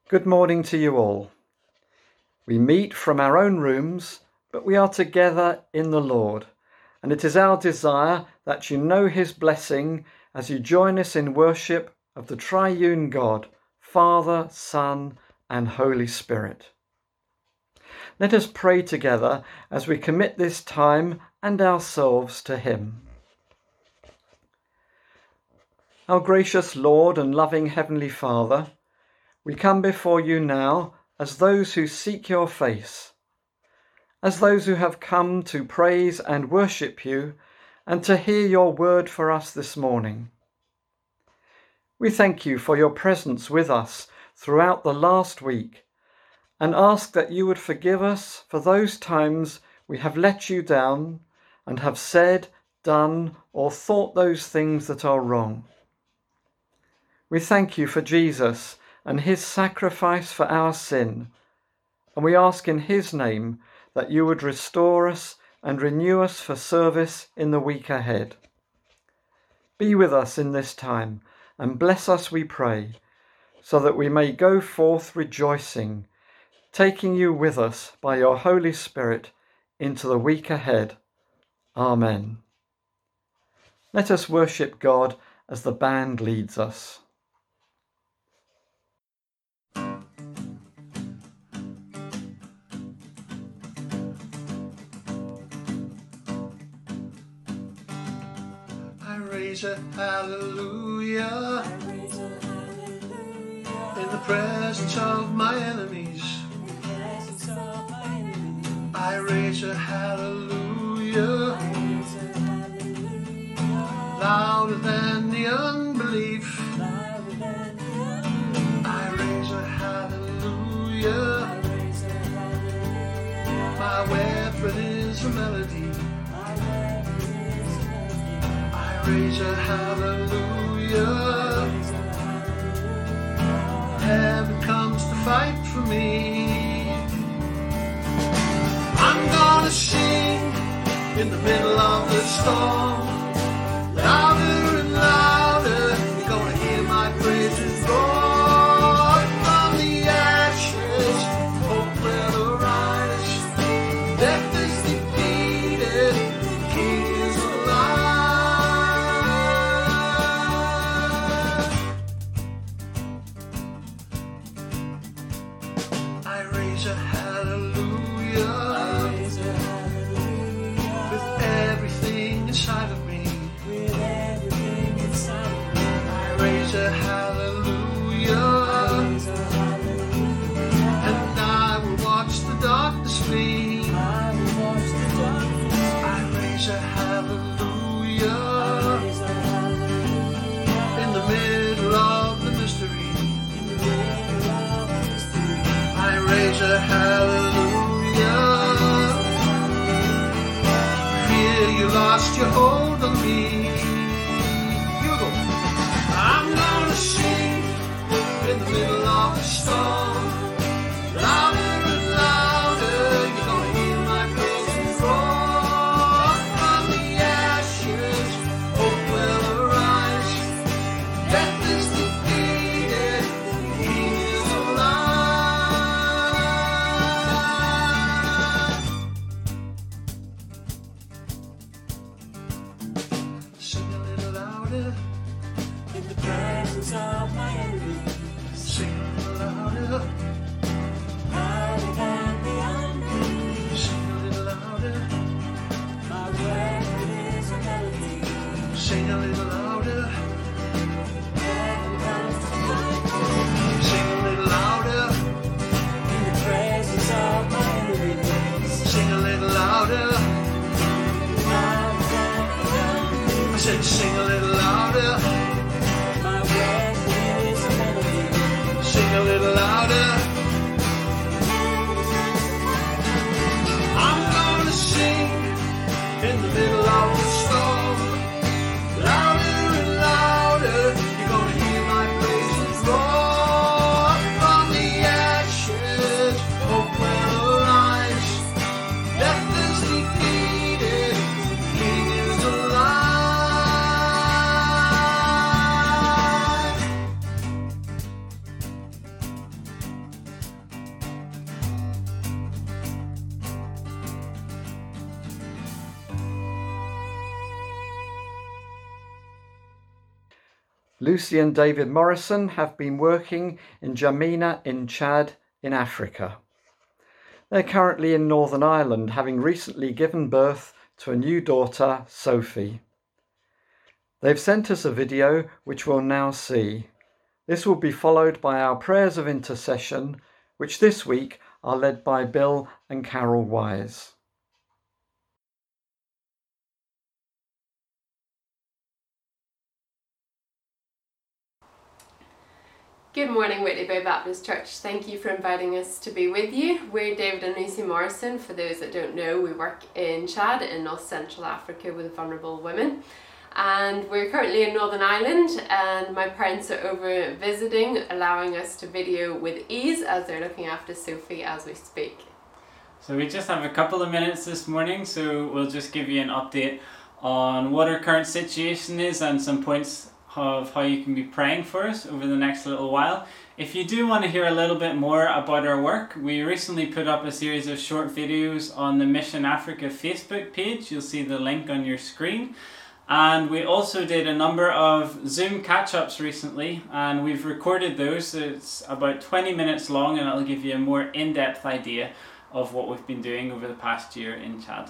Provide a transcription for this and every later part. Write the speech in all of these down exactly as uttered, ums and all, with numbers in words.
Good morning to you all. We meet from our own rooms, but we are together in the Lord, and it is our desire that you know His blessing as you join us in worship of the triune God, Father, Son, and Holy Spirit. Let us pray together as we commit this time and ourselves to Him. Our gracious Lord and loving Heavenly Father, we come before you now as those who seek your face, as those who have come to praise and worship you and to hear your word for us this morning. We thank you for your presence with us throughout the last week and ask that you would forgive us for those times we have let you down and have said, done, or thought those things that are wrong. We thank you for Jesus and his sacrifice for our sin, and we ask in his name that you would restore us and renew us for service in the week ahead. Be with us in this time and bless us, we pray, so that we may go forth rejoicing, taking you with us by your Holy Spirit into the week ahead. Amen. Let us worship God as the band leads us. I raise a hallelujah, raise a hallelujah in the presence of my enemies. I raise a hallelujah, raise a hallelujah louder than the unbelief. Louder than the unbelief. I raise a hallelujah, I raise a hallelujah. My weapon is a melody. Raise a hallelujah. Heaven comes to fight for me. I'm gonna sing in the middle of the storm. Louder and louder, you're gonna hear my praises roar. From the ashes, hope will arise. Death is defeated, the King is alive. I raise a hallelujah, I raise a hallelujah with everything inside of me. With everything inside of me. I raise a hallelujah, I raise a hallelujah, and I will watch the darkness flee. I will watch the darkness flee. I raise a hallelujah, I raise a hallelujah in the middle of the mystery. I raise a hallelujah. Fear you lost your hold on me. You go. I'm gonna sing in the middle of the storm. Louder and louder, you're gonna hear my praises roar. From the ashes, hope will arise. Death is defeated, the King is alive. Sing a little louder in the presence of my enemies. Sing a little louder, louder than the unbelief. Sing a little louder, my weapon is a melody. Sing a little louder, sing a little louder in the presence of my enemies. Sing a little louder. I said, sing a little louder. My weapon is a melody. Sing a little louder. I'm gonna sing in the middle of the storm. Louder and louder, you're gonna hear my praises roar. From the ashes, hope will arise. Death is defeated, the King is alive. Lucy and David Morrison have been working in Jamina in Chad in Africa. They're currently in Northern Ireland, having recently given birth to a new daughter, Sophie. They've sent us a video which we'll now see. This will be followed by our prayers of intercession, which this week are led by Bill and Carol Wise. Good morning, Whitley Bay Baptist Church. Thank you for inviting us to be with you. We're David and Lucy Morrison. For those that don't know, we work in Chad in North Central Africa with vulnerable women. And we're currently in Northern Ireland, and my parents are over visiting, allowing us to video with ease as they're looking after Sophie as we speak. So we just have a couple of minutes this morning, so we'll just give you an update on what our current situation is and some points of how you can be praying for us over the next little while. If you do want to hear a little bit more about our work, we recently put up a series of short videos on the Mission Africa Facebook page. You'll see the link on your screen. And we also did a number of Zoom catch-ups recently, and we've recorded those. It's about twenty minutes long, and it'll give you a more in-depth idea of what we've been doing over the past year in Chad.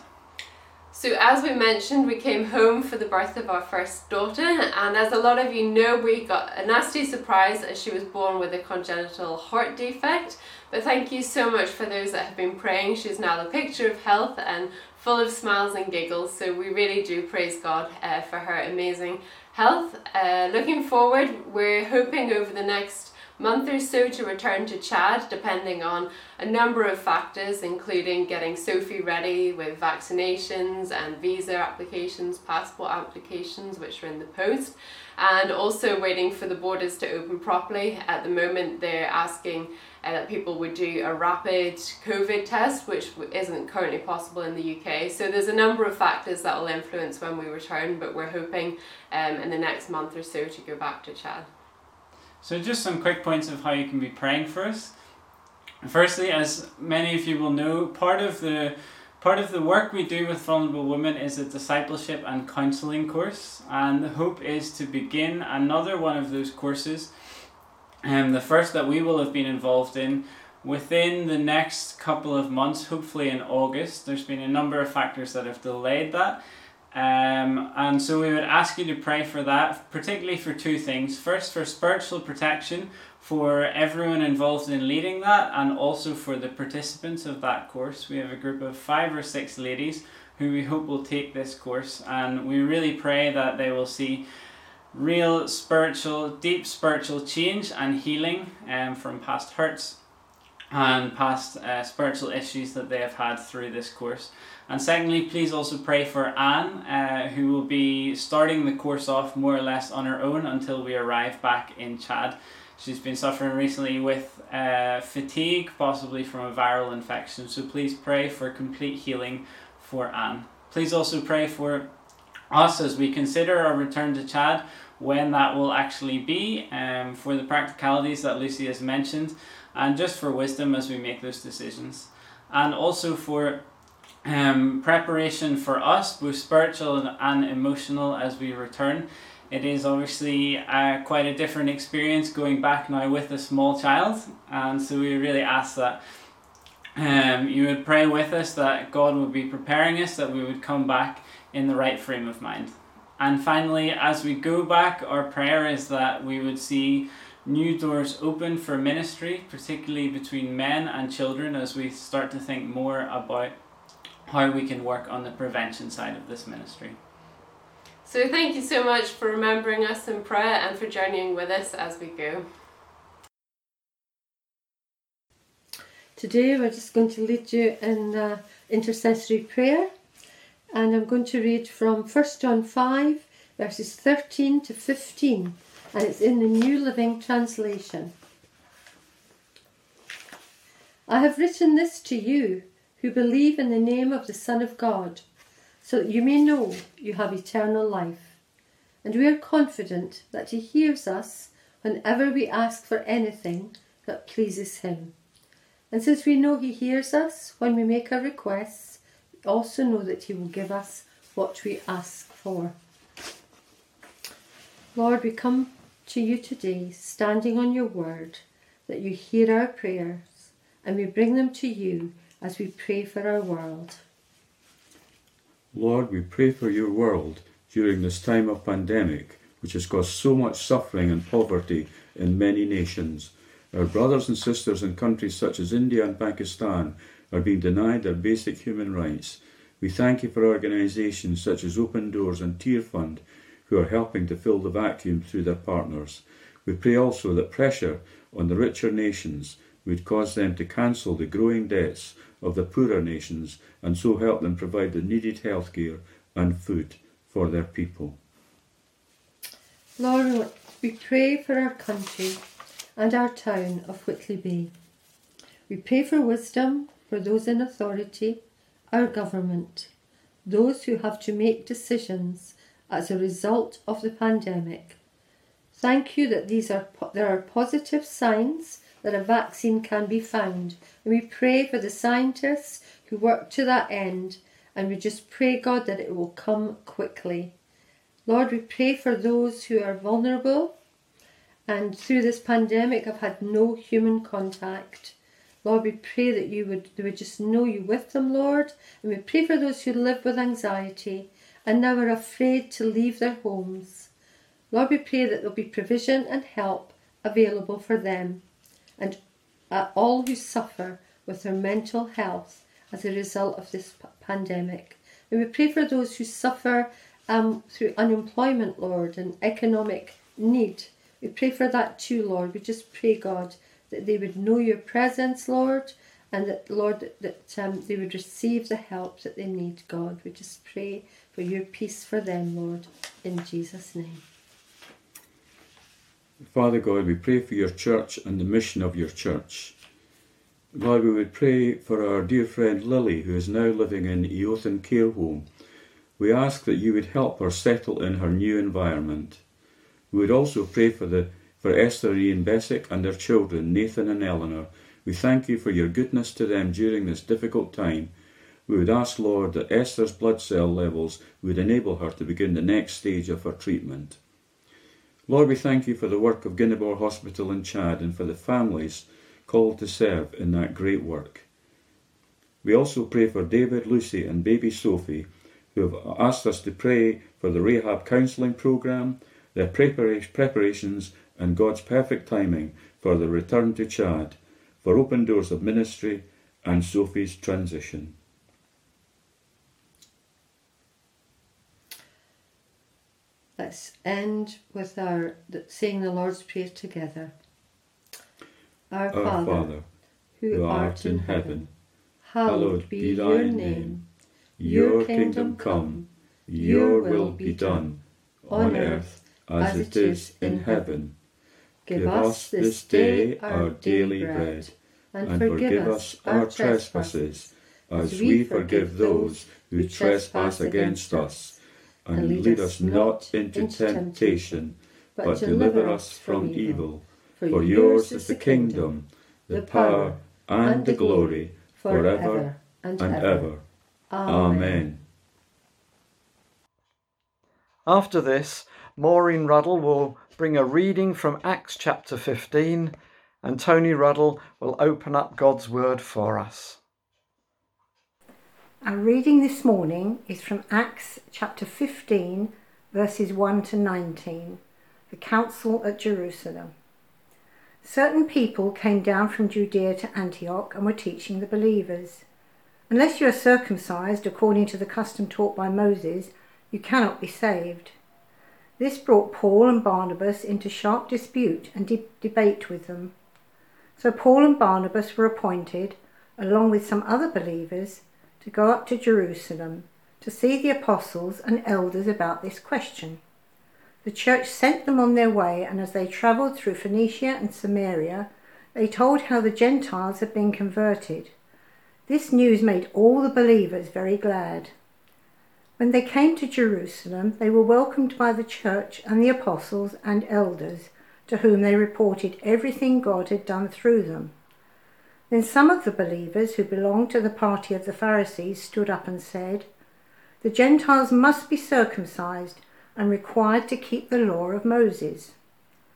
So as we mentioned, we came home for the birth of our first daughter, and as a lot of you know, we got a nasty surprise as she was born with a congenital heart defect. But thank you so much for those that have been praying. She's now the picture of health and full of smiles and giggles, so we really do praise God uh, for her amazing health. Uh, looking forward, we're hoping over the next month or so to return to Chad, depending on a number of factors, including getting Sophie ready with vaccinations and visa applications, passport applications, which are in the post, and also waiting for the borders to open properly. At the moment, they're asking uh, that people would do a rapid COVID test, which isn't currently possible in the U K. So there's a number of factors that will influence when we return, but we're hoping um, in the next month or so to go back to Chad. So just some quick points of how you can be praying for us. Firstly, as many of you will know, part of the part of the work we do with vulnerable women is a discipleship and counselling course, and the hope is to begin another one of those courses, and um, the first that we will have been involved in within the next couple of months, hopefully in August. There's been a number of factors that have delayed that. Um, and so we would ask you to pray for that, particularly for two things. First, for spiritual protection for everyone involved in leading that, and also for the participants of that course. We have a group of five or six ladies who we hope will take this course, and we really pray that they will see real spiritual, deep spiritual change and healing um, from past hurts and past uh, spiritual issues that they have had through this course. And secondly, please also pray for Anne, uh, who will be starting the course off more or less on her own until we arrive back in Chad. She's been suffering recently with uh, fatigue, possibly from a viral infection, so please pray for complete healing for Anne. Please also pray for us as we consider our return to Chad, when that will actually be, um, for the practicalities that Lucy has mentioned, and just for wisdom as we make those decisions. And also for um, preparation for us, both spiritual and, and emotional, as we return. It is obviously uh, quite a different experience going back now with a small child, and so we really ask that um, you would pray with us, that God would be preparing us, that we would come back in the right frame of mind. And finally, as we go back, our prayer is that we would see new doors open for ministry, particularly between men and children, as we start to think more about how we can work on the prevention side of this ministry. So thank you so much for remembering us in prayer and for journeying with us as we go. Today we're just going to lead you in uh, intercessory prayer, and I'm going to read from First John five verses thirteen to fifteen, and it's in the New Living Translation. I have written this to you who believe in the name of the Son of God, so that you may know you have eternal life. And we are confident that he hears us whenever we ask for anything that pleases him. And since we know he hears us when we make our requests, we also know that he will give us what we ask for. Lord, we come to you today, standing on your word, that you hear our prayers, and we bring them to you as we pray for our world. Lord, we pray for your world during this time of pandemic, which has caused so much suffering and poverty in many nations. Our brothers and sisters in countries such as India and Pakistan are being denied their basic human rights. We thank you for organisations such as Open Doors and Tear Fund, who are helping to fill the vacuum through their partners. We pray also that pressure on the richer nations would cause them to cancel the growing debts of the poorer nations and so help them provide the needed healthcare and food for their people. Lord, we pray for our country and our town of Whitley Bay. We pray for wisdom for those in authority, our government, those who have to make decisions as a result of the pandemic. Thank you that these are there are positive signs that a vaccine can be found. And we pray for the scientists who work to that end, and we just pray, God, that it will come quickly. Lord, we pray for those who are vulnerable and through this pandemic have had no human contact. Lord, we pray that you would, they would just know you with them, Lord. And we pray for those who live with anxiety and now are afraid to leave their homes. Lord, we pray that there will be provision and help available for them and uh, all who suffer with their mental health as a result of this p- pandemic. And we pray for those who suffer um, through unemployment, Lord, and economic need. We pray for that too, Lord. We just pray, God, that they would know your presence, Lord, and that, Lord, that um, they would receive the help that they need, God. We just pray for your peace for them, Lord, in Jesus' name. Father God, we pray for your church and the mission of your church. Lord, we would pray for our dear friend Lily, who is now living in Eothan Care Home. We ask that you would help her settle in her new environment. We would also pray for the for Esther Ian Bessick and their children, Nathan and Eleanor. We thank you for your goodness to them during this difficult time. We would ask, Lord, that Esther's blood cell levels would enable her to begin the next stage of her treatment. Lord, we thank you for the work of Guinevere Hospital in Chad and for the families called to serve in that great work. We also pray for David, Lucy and baby Sophie, who have asked us to pray for the rehab counselling programme, their preparations and God's perfect timing for the return to Chad, for Open Doors of Ministry and Sophie's transition. Let's end with our saying the Lord's Prayer together. Our, Our Father, Father, who art in heaven, hallowed be your name. Your kingdom come, your will be done, on earth as it is in heaven. Give us this day our daily bread, and forgive us our trespasses, as we forgive those who trespass against us. And lead us not into temptation, but deliver us from evil. For yours is the kingdom, the power, and the glory, forever and ever. Amen. After this, Maureen Ruddle will bring a reading from Acts chapter fifteen, and Tony Ruddle will open up God's word for us. Our reading this morning is from Acts chapter fifteen, verses one to nineteen, the council at Jerusalem. Certain people came down from Judea to Antioch and were teaching the believers. Unless you are circumcised according to the custom taught by Moses, you cannot be saved. This brought Paul and Barnabas into sharp dispute and de- debate with them. So Paul and Barnabas were appointed, along with some other believers, to go up to Jerusalem to see the apostles and elders about this question. The church sent them on their way, and as they travelled through Phoenicia and Samaria, they told how the Gentiles had been converted. This news made all the believers very glad. When they came to Jerusalem, they were welcomed by the church and the apostles and elders, to whom they reported everything God had done through them. Then some of the believers who belonged to the party of the Pharisees stood up and said, "The Gentiles must be circumcised and required to keep the law of Moses."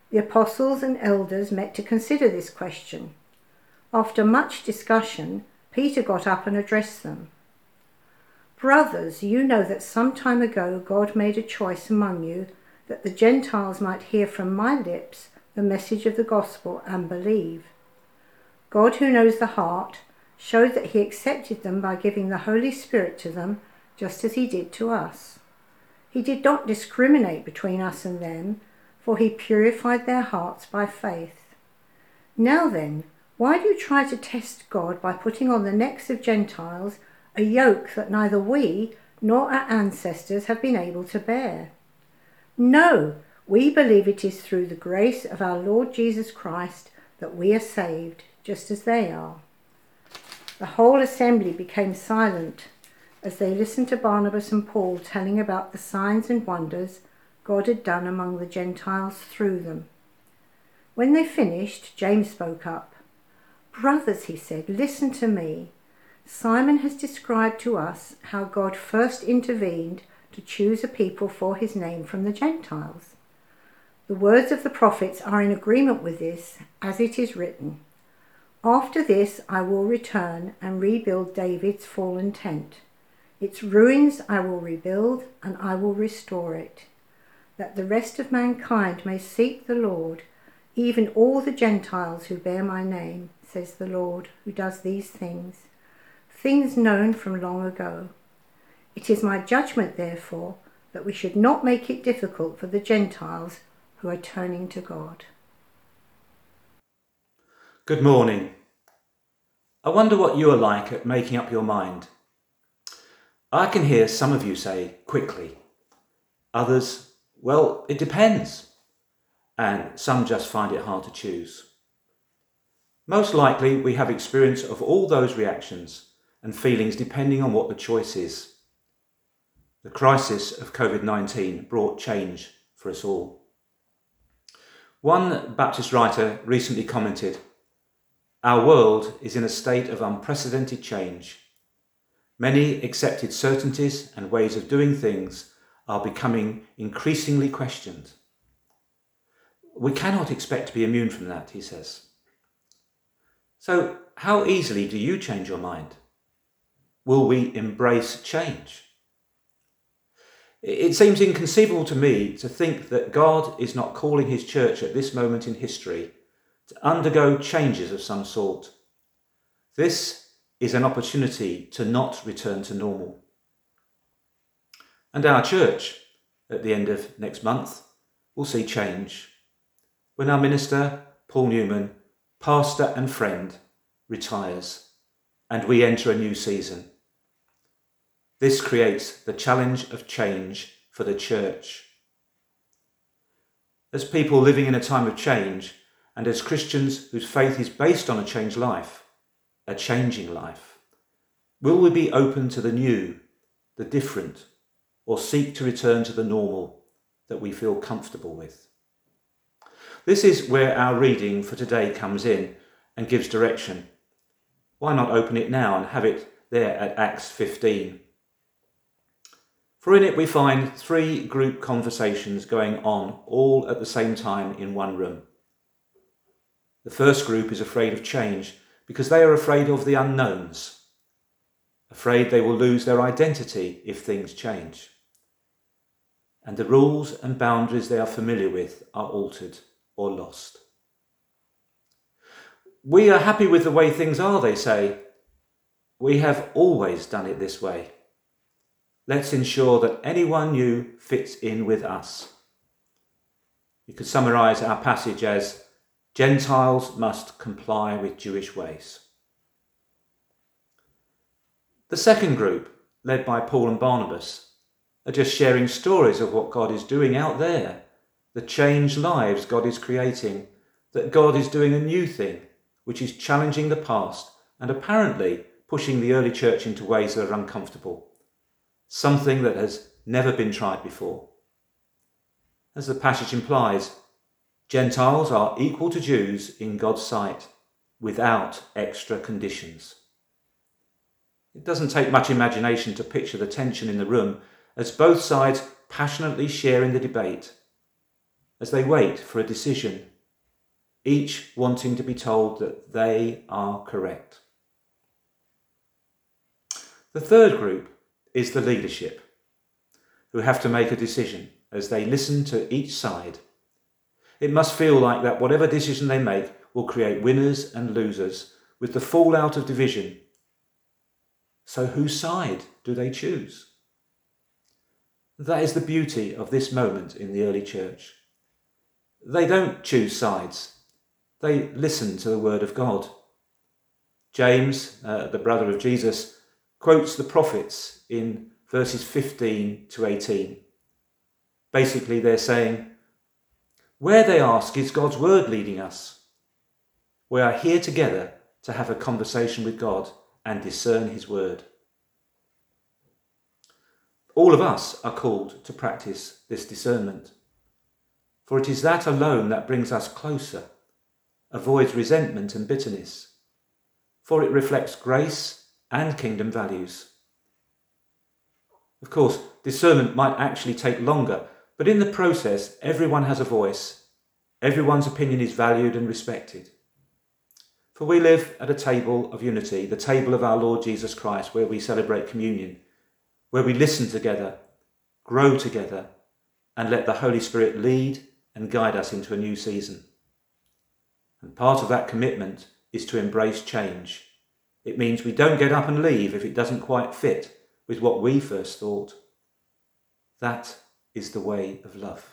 The apostles and elders met to consider this question. After much discussion, Peter got up and addressed them. Brothers, you know that some time ago God made a choice among you that the Gentiles might hear from my lips the message of the gospel and believe. God, who knows the heart, showed that he accepted them by giving the Holy Spirit to them, just as he did to us. He did not discriminate between us and them, for he purified their hearts by faith. Now then, why do you try to test God by putting on the necks of Gentiles a yoke that neither we nor our ancestors have been able to bear? No, we believe it is through the grace of our Lord Jesus Christ that we are saved, just as they are. The whole assembly became silent as they listened to Barnabas and Paul telling about the signs and wonders God had done among the Gentiles through them. When they finished, James spoke up. Brothers, he said, listen to me. Simon has described to us how God first intervened to choose a people for his name from the Gentiles. The words of the prophets are in agreement with this, as it is written, After this I will return and rebuild David's fallen tent. Its ruins I will rebuild and I will restore it, that the rest of mankind may seek the Lord, even all the Gentiles who bear my name, says the Lord, who does these things, things known from long ago. It is my judgment, therefore, that we should not make it difficult for the Gentiles who are turning to God. Good morning. I wonder what you are like at making up your mind. I can hear some of you say quickly. Others, well, it depends. And some just find it hard to choose. Most likely we have experience of all those reactions and feelings depending on what the choice is. The crisis of covid nineteen brought change for us all. One Baptist writer recently commented, Our world is in a state of unprecedented change. Many accepted certainties and ways of doing things are becoming increasingly questioned. We cannot expect to be immune from that, he says. So, how easily do you change your mind? Will we embrace change? It seems inconceivable to me to think that God is not calling his church at this moment in history to undergo changes of some sort. This is an opportunity to not return to normal. And our church, at the end of next month, will see change when our minister, Paul Newman, pastor and friend, retires and we enter a new season. This creates the challenge of change for the church. As people living in a time of change, and as Christians whose faith is based on a changed life, a changing life, will we be open to the new, the different, or seek to return to the normal that we feel comfortable with? This is where our reading for today comes in and gives direction. Why not open it now and have it there at Acts fifteen? For in it we find three group conversations going on all at the same time in one room. The first group is afraid of change because they are afraid of the unknowns, afraid they will lose their identity if things change. And the rules and boundaries they are familiar with are altered or lost. We are happy with the way things are, they say. We have always done it this way. Let's ensure that anyone new fits in with us. You could summarise our passage as, Gentiles must comply with Jewish ways. The second group, led by Paul and Barnabas, are just sharing stories of what God is doing out there, the changed lives God is creating, that God is doing a new thing, which is challenging the past and apparently pushing the early church into ways that are uncomfortable. Something that has never been tried before. As the passage implies, Gentiles are equal to Jews in God's sight, without extra conditions. It doesn't take much imagination to picture the tension in the room as both sides passionately share in the debate. as they wait for a decision, each wanting to be told that they are correct. The third group is the leadership, who have to make a decision as they listen to each side. It must feel like that whatever decision they make will create winners and losers, with the fallout of division. So whose side do they choose? That is the beauty of this moment in the early church. They don't choose sides. They listen to the word of God. James, uh, the brother of Jesus, quotes the prophets in verses fifteen to eighteen. Basically, they're saying, where they ask, is God's word leading us? We are here together to have a conversation with God and discern his word. All of us are called to practice this discernment, for it is that alone that brings us closer, avoids resentment and bitterness, for it reflects grace and kingdom values. Of course, discernment might actually take longer, but in the process, everyone has a voice. Everyone's opinion is valued and respected. For we live at a table of unity, the table of our Lord Jesus Christ, where we celebrate communion, where we listen together, grow together, and let the Holy Spirit lead and guide us into a new season. And part of that commitment is to embrace change. It means we don't get up and leave if it doesn't quite fit with what we first thought. That is the way of love.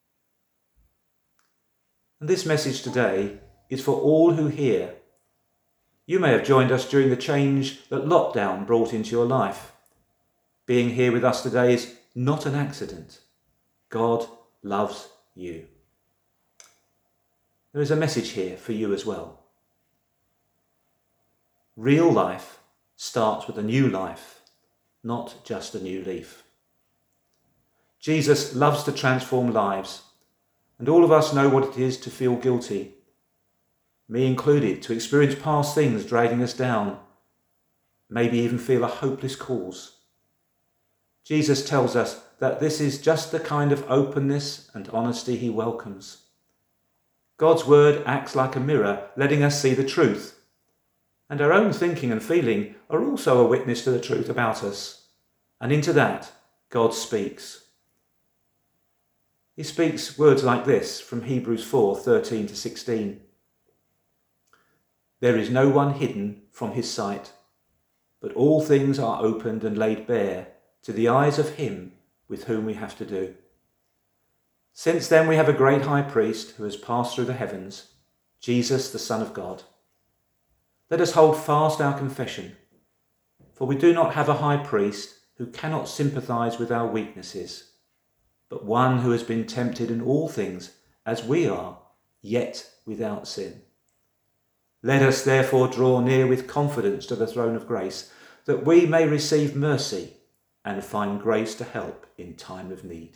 And this message today is for all who hear. You may have joined us during the change that lockdown brought into your life. Being here with us today is not an accident. God loves you. There is a message here for you as well. Real life starts with a new life, not just a new leaf. Jesus loves to transform lives, and all of us know what it is to feel guilty, me included, to experience past things dragging us down, maybe even feel a hopeless cause. Jesus tells us that this is just the kind of openness and honesty he welcomes. God's word acts like a mirror, letting us see the truth. And our own thinking and feeling are also a witness to the truth about us. And into that, God speaks. He speaks words like this from Hebrews four, thirteen to sixteen. There is no one hidden from his sight, but all things are opened and laid bare to the eyes of him with whom we have to do. Since then we have a great high priest who has passed through the heavens, Jesus, the Son of God. Let us hold fast our confession, for we do not have a high priest who cannot sympathize with our weaknesses, but one who has been tempted in all things as we are, yet without sin. Let us therefore draw near with confidence to the throne of grace, that we may receive mercy and find grace to help in time of need.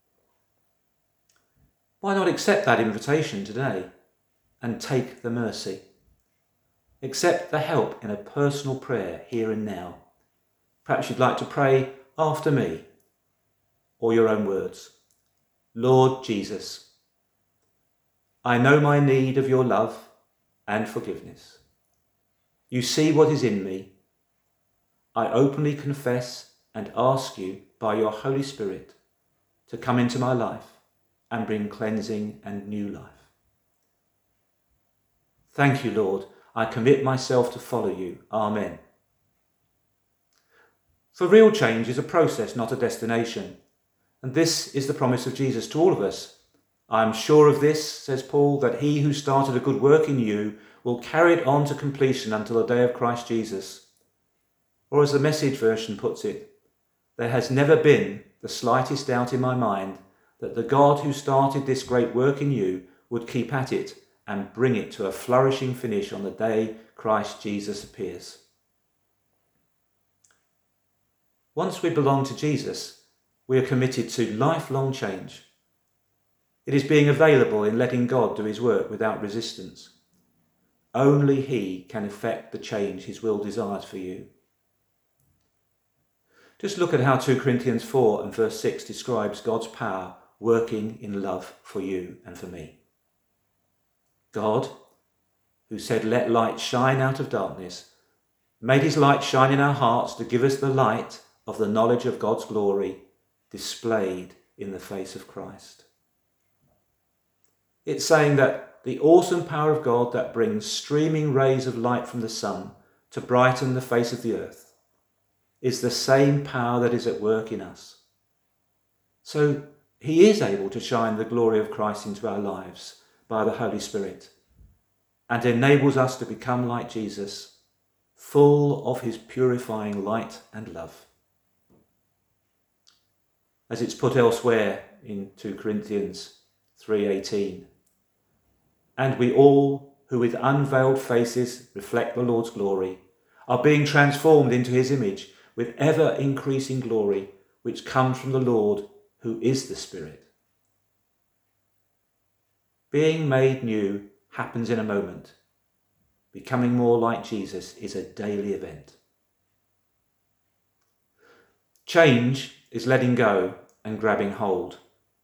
Why not accept that invitation today and take the mercy? Accept the help in a personal prayer here and now. Perhaps you'd like to pray after me, or your own words. Lord Jesus, I know my need of your love and forgiveness. You see what is in me. I openly confess and ask you by your Holy Spirit to come into my life and bring cleansing and new life. Thank you, Lord. I commit myself to follow you. Amen. For real change is a process, not a destination. And this is the promise of Jesus to all of us. I am sure of this, says Paul, that he who started a good work in you will carry it on to completion until the day of Christ Jesus. Or as the Message version puts it, there has never been the slightest doubt in my mind that the God who started this great work in you would keep at it and bring it to a flourishing finish on the day Christ Jesus appears. Once we belong to Jesus, we are committed to lifelong change. It is being available in letting God do his work without resistance. Only he can effect the change his will desires for you. Just look at how two Corinthians four and verse six describes God's power working in love for you and for me. God, who said, "Let light shine out of darkness," made his light shine in our hearts to give us the light of the knowledge of God's glory displayed in the face of Christ. It's saying that the awesome power of God that brings streaming rays of light from the sun to brighten the face of the earth is the same power that is at work in us. So he is able to shine the glory of Christ into our lives by the Holy Spirit and enables us to become like Jesus, full of his purifying light and love. As it's put elsewhere in two Corinthians three eighteen, "And we all, who with unveiled faces reflect the Lord's glory, are being transformed into his image with ever-increasing glory, which comes from the Lord, who is the Spirit." Being made new happens in a moment. Becoming more like Jesus is a daily event. Change is letting go and grabbing hold.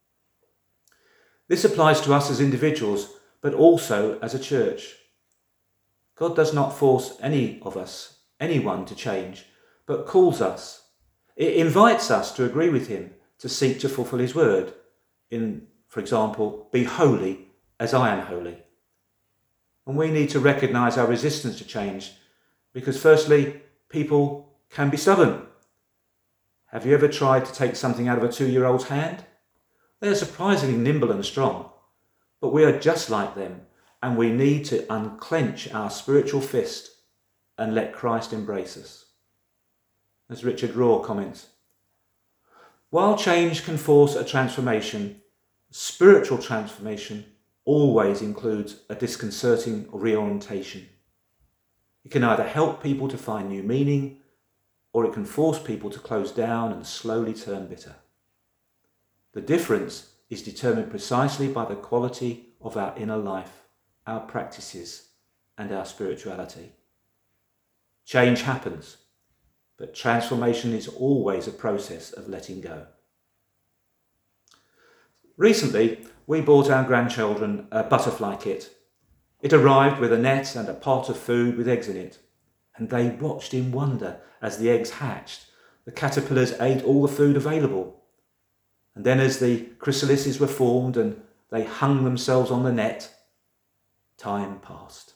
This applies to us as individuals, but also as a church. God does not force any of us, anyone, to change, but calls us. It invites us to agree with him, to seek to fulfill his word. In, for example, "Be holy as I am holy." And we need to recognise our resistance to change, because firstly, people can be stubborn. Have you ever tried to take something out of a two-year-old's hand? They are surprisingly nimble and strong, but we are just like them, and we need to unclench our spiritual fist and let Christ embrace us. As Richard Rohr comments, "While change can force a transformation, spiritual transformation always includes a disconcerting reorientation. It can either help people to find new meaning, or it can force people to close down and slowly turn bitter. The difference is determined precisely by the quality of our inner life, our practices, and our spirituality. Change happens, but transformation is always a process of letting go." Recently, we bought our grandchildren a butterfly kit. It arrived with a net and a pot of food with eggs in it, and they watched in wonder as the eggs hatched. The caterpillars ate all the food available, and then as the chrysalises were formed and they hung themselves on the net, time passed.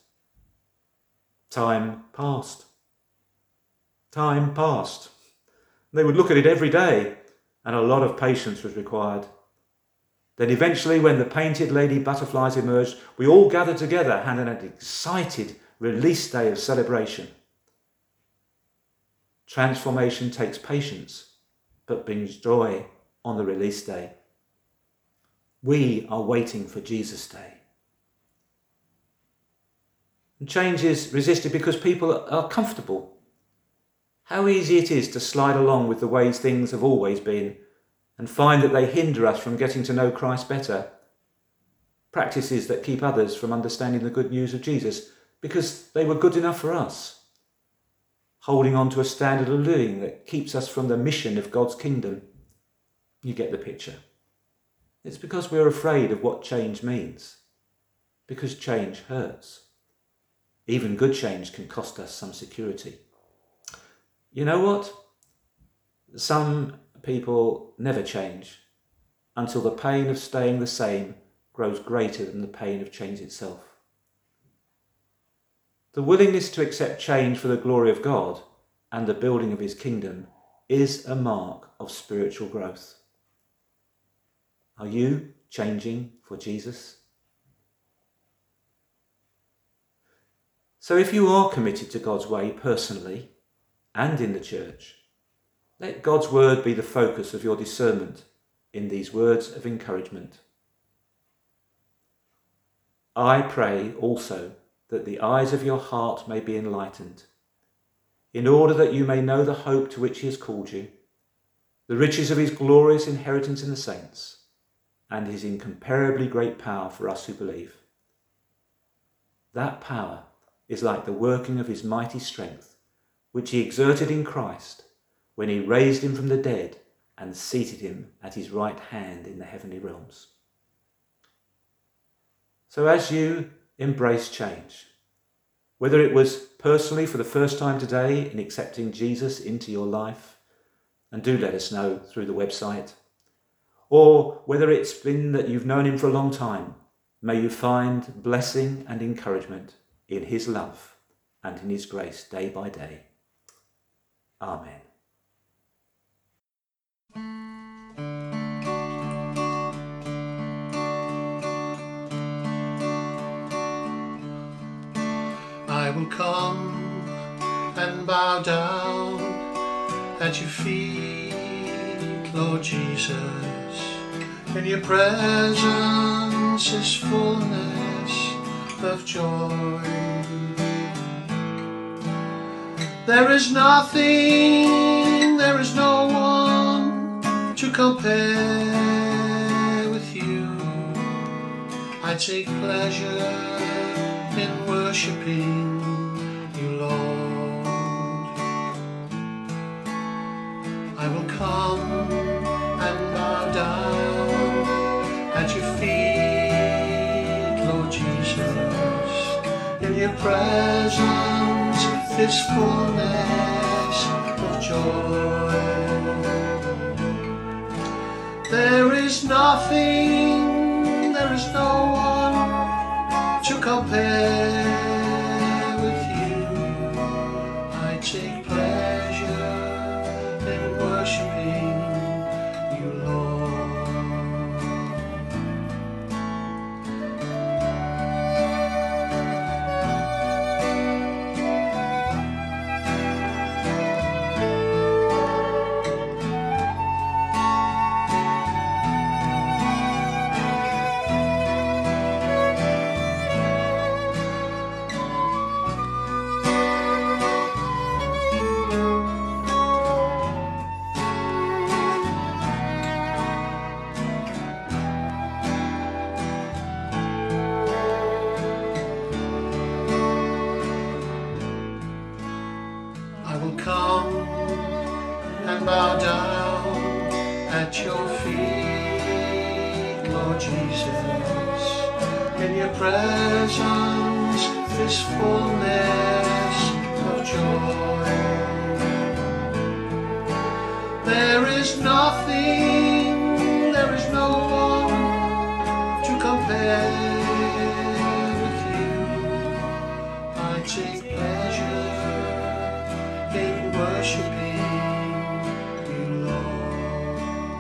Time passed. Time passed. They would look at it every day, and a lot of patience was required. Then eventually, when the painted lady butterflies emerged, we all gathered together and had an excited release day of celebration. Transformation takes patience, but brings joy on the release day. We are waiting for Jesus' day. And change is resisted because people are comfortable. How easy it is to slide along with the ways things have always been and find that they hinder us from getting to know Christ better. Practices that keep others from understanding the good news of Jesus because they were good enough for us. Holding on to a standard of living that keeps us from the mission of God's kingdom. You get the picture. It's because we're afraid of what change means. Because change hurts. Even good change can cost us some security. You know what? Some people never change until the pain of staying the same grows greater than the pain of change itself. The willingness to accept change for the glory of God and the building of his kingdom is a mark of spiritual growth. Are you changing for Jesus? So if you are committed to God's way personally and in the church, let God's word be the focus of your discernment in these words of encouragement. I pray also that the eyes of your heart may be enlightened, in order that you may know the hope to which he has called you, the riches of his glorious inheritance in the saints, and his incomparably great power for us who believe. That power is like the working of his mighty strength, which he exerted in Christ when he raised him from the dead and seated him at his right hand in the heavenly realms. So as you embrace change, whether it was personally for the first time today in accepting Jesus into your life, and do let us know through the website, or whether it's been that you've known him for a long time, may you find blessing and encouragement in his love and in his grace day by day. Amen. I will come and bow down at your feet, Lord Jesus. In your presence is fullness of joy. There is nothing, there is no one to compare with you. I take pleasure in worshiping you, Lord. I will come and bow down at your feet, Lord Jesus. In your presence is fullness of joy. There is nothing, there is no one to compare with you. I take pleasure in worshiping you, Lord. I will come and bow down at your feet, Lord Jesus. In your presence is fullness of joy. There is nothing, there is no one to compare with you. I take pleasure in worshiping you, Lord.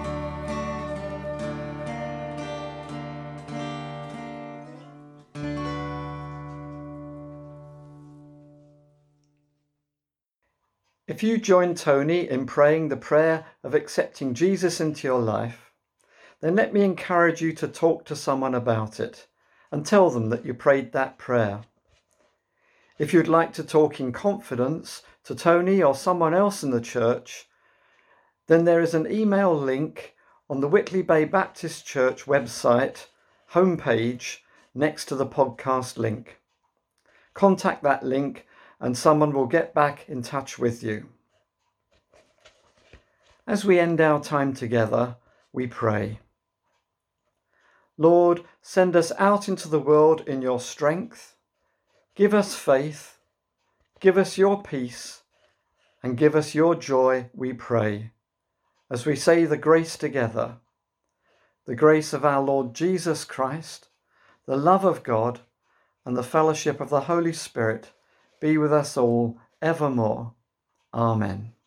If you join Tony in praying the prayer of accepting Jesus into your life, then let me encourage you to talk to someone about it and tell them that you prayed that prayer. If you'd like to talk in confidence to Tony or someone else in the church, then there is an email link on the Whitley Bay Baptist Church website homepage next to the podcast link. Contact that link and someone will get back in touch with you. As we end our time together, we pray. Lord, send us out into the world in your strength. Give us faith, give us your peace, and give us your joy, we pray, as we say the grace together. The grace of our Lord Jesus Christ, the love of God, and the fellowship of the Holy Spirit be with us all evermore. Amen.